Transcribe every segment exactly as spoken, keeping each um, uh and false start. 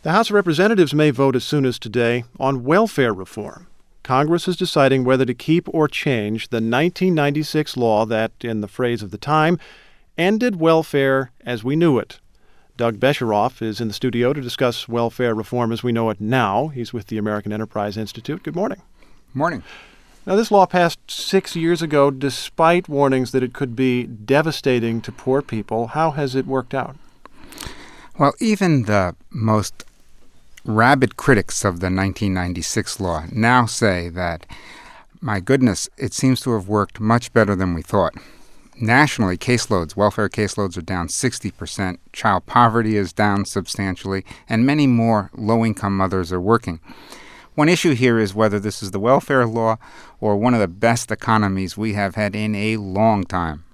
The House of Representatives may vote as soon as today on welfare reform. Congress is deciding whether to keep or change the nineteen ninety-six law that, in the phrase of the time, ended welfare as we knew it. Doug Besheroff is in the studio to discuss welfare reform as we know it now. He's with the American Enterprise Institute. Good morning. Morning. Now, this law passed six years ago despite warnings that it could be devastating to poor people. How has it worked out? Well, even the most rabid critics of the nineteen ninety-six law now say that, my goodness, it seems to have worked much better than we thought. Nationally, caseloads, welfare caseloads are down sixty percent, child poverty is down substantially, and many more low-income mothers are working. One issue here is whether this is the welfare law or one of the best economies we have had in a long time.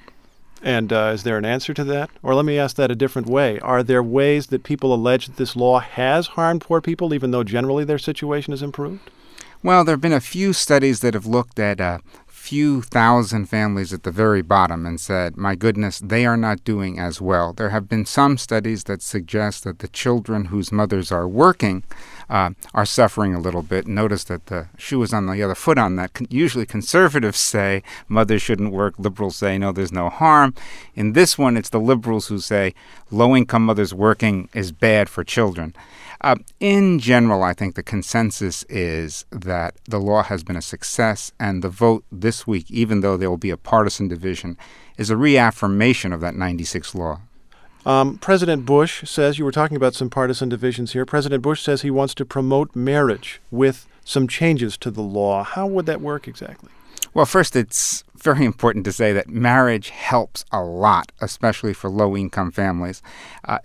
And uh, is there an answer to that? Or let me ask that a different way. Are there ways that people allege that this law has harmed poor people, even though generally their situation has improved? Well, there have been a few studies that have looked at a few thousand families at the very bottom and said, my goodness, they are not doing as well. There have been some studies that suggest that the children whose mothers are working uh, are suffering a little bit. Notice that the shoe is on the other foot on that. Con- usually conservatives say mothers shouldn't work. Liberals say, no, there's no harm. In this one, it's the liberals who say low-income mothers working is bad for children. Uh, in general, I think the consensus is that the law has been a success, and the vote this week, even though there will be a partisan division, is a reaffirmation of that ninety-six law. Um, President Bush says, you were talking about some partisan divisions here, President Bush says he wants to promote marriage with some changes to the law. How would that work exactly? Well, first, it's very important to say that marriage helps a lot, especially for low-income families. Uh,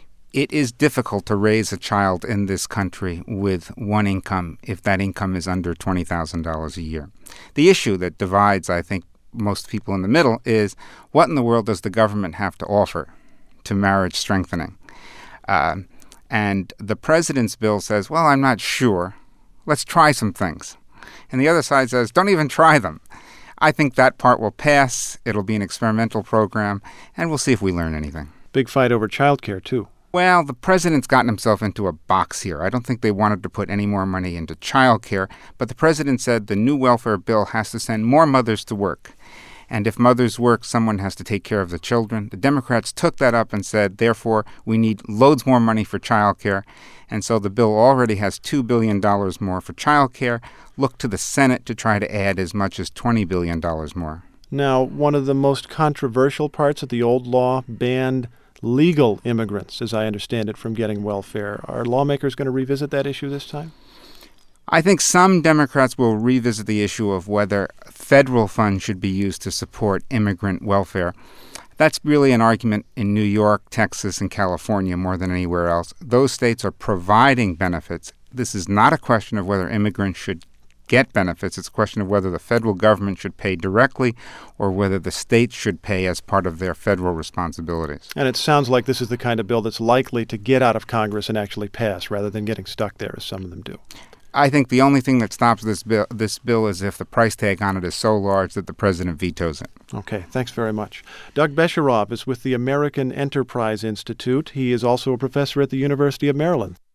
It is difficult to raise a child in this country with one income if that income is under twenty thousand dollars a year. The issue that divides, I think, most people in the middle is what in the world does the government have to offer to marriage strengthening? Uh, and the president's bill says, well, I'm not sure. Let's try some things. And the other side says, don't even try them. I think that part will pass. It'll be an experimental program, and we'll see if we learn anything. Big fight over child care, too. Well, the president's gotten himself into a box here. I don't think they wanted to put any more money into child care, but the president said the new welfare bill has to send more mothers to work. And if mothers work, someone has to take care of the children. The Democrats took that up and said, therefore, we need loads more money for child care. And so the bill already has two billion dollars more for child care. Look to the Senate to try to add as much as twenty billion dollars more. Now, one of the most controversial parts of the old law banned legal immigrants, as I understand it, from getting welfare. Are lawmakers going to revisit that issue this time? I think some Democrats will revisit the issue of whether federal funds should be used to support immigrant welfare. That's really an argument in New York, Texas, and California more than anywhere else. Those states are providing benefits. This is not a question of whether immigrants should get benefits. It's a question of whether the federal government should pay directly or whether the states should pay as part of their federal responsibilities. And it sounds like this is the kind of bill that's likely to get out of Congress and actually pass rather than getting stuck there, as some of them do. I think the only thing that stops this bill, this bill is if the price tag on it is so large that the president vetoes it. Okay, thanks very much. Doug Besheroff is with the American Enterprise Institute. He is also a professor at the University of Maryland.